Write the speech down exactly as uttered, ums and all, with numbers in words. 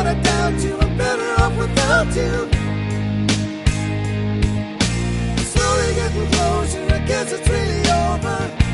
I doubt you. I'm better off without you. Slowly getting closer, I guess it's really over.